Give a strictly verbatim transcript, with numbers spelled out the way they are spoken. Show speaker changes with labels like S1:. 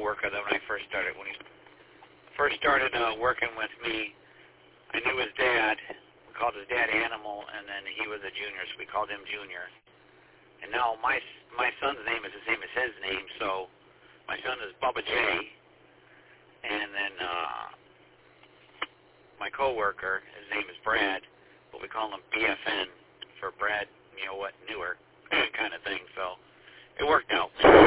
S1: coworker that when I first started, when he first started uh, working with me, I knew his dad. We called his dad Animal, and then he was a junior, so we called him Junior. And now my my son's name is the same as his name, so my son is Bubba J. And then uh, my coworker, his name is Brad, but we call him B F N for Brad, you know what, newer kind of thing. So it worked out.